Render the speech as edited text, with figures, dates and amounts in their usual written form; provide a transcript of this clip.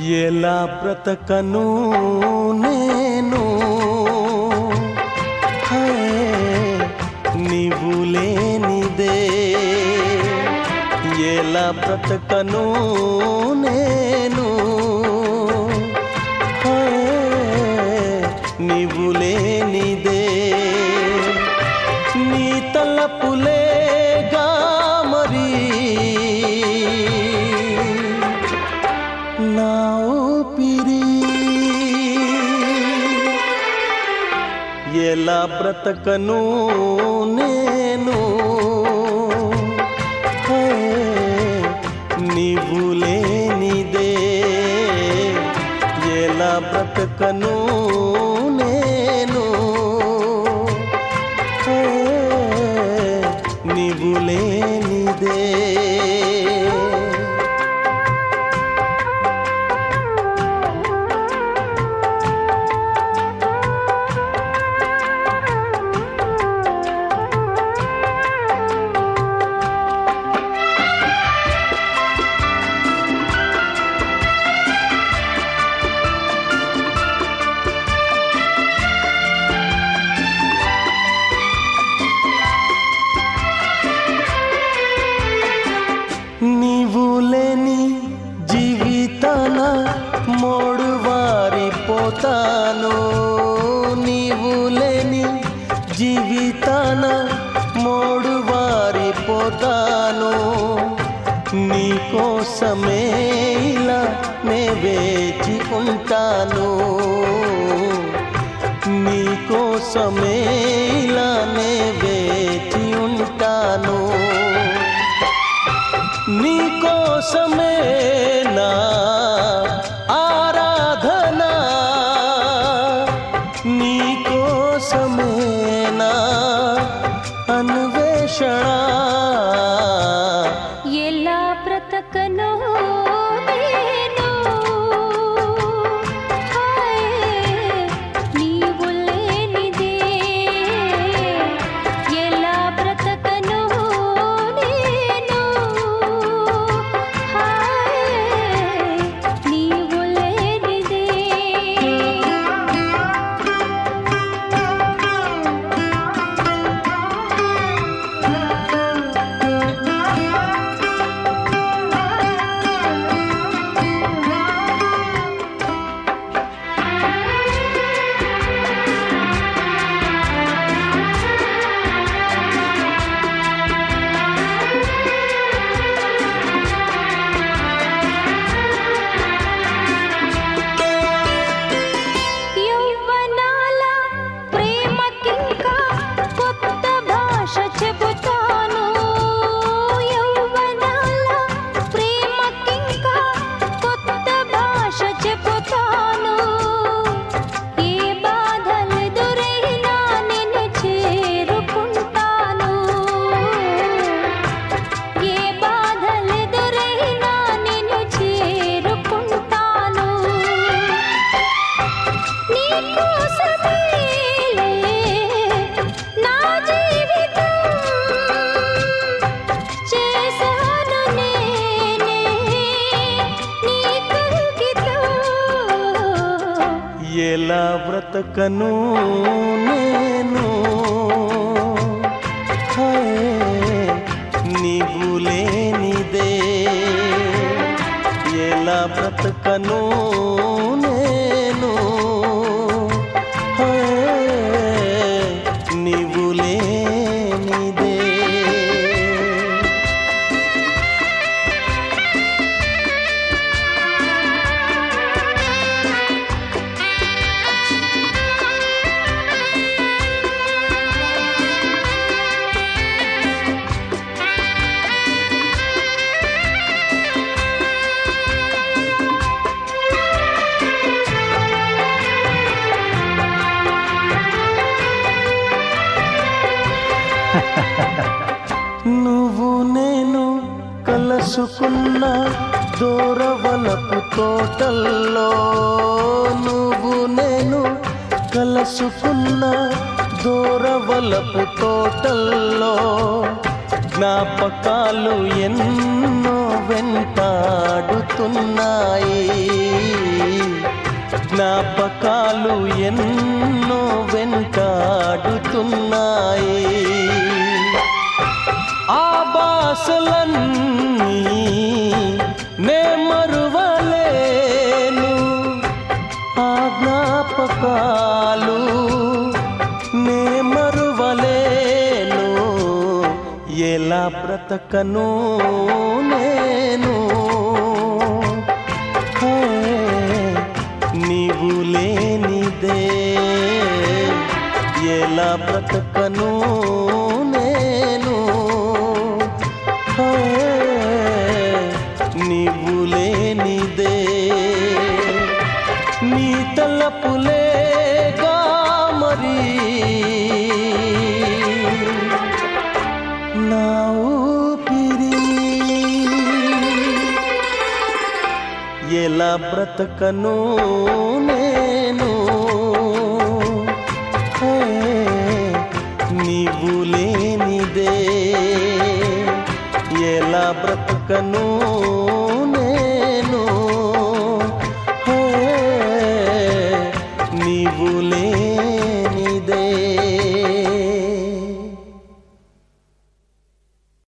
ఎలా బ్రతకను నేను నీవు లేనిదే ఎలా బ్రతకను నేను నీవు లేనిదే నీ తలపులేగా మరి నా ఊపిరి ఎలా బ్రతకను నేను నీవు లేనిదే ఎలా బ్రతకను నేను నీవు లేనిదే నీవు లేని జీవితాన మోడువారిపోతాను నీవు లేని జీవితాన మోడువారిపోతాను నీ కోసమే ఇలా నే వేచి ఉంటాను నీ కోసమే ఇలా నే వేచి ఉంటాను నీ కోసమే నా ఆరాధన నీ కోసమే నా అన్వేషణ ఎలా బ్రతకను నేను నీవు లేనిదే ఎలా బ్రతకను నేను నీవు లేనిదే ఎలా బ్రతకను నేను నీవు లేనిదే ఎలా బ్రతకను నేను నీవు లేనిదే నువ్వు నేను కలుసుకున్న దూరవలపు తోటల్లో నువ్వు నేను కలుసుకున్న దూరవలపు తోటల్లో జ్ఞాపకాలు ఎన్నో వెంటాడుతున్నాయి జ్ఞాపకాలు ఎన్నో వెంటాడుతున్నాయి. ఆ బాసలన్నీ నే మరువలేను, ఆ జ్ఞాపకాలు నే మరువలేను. ఎలా బ్రతకను నేను నీవు లేనిదే, ఎలా బ్రతకను నేను నీవు లేనిదే. నీ తలపులేగా మరి నా ఊపిరి, ఎలా బ్రతకను నేను నీవు లేనిదే, ఎలా బ్రతకను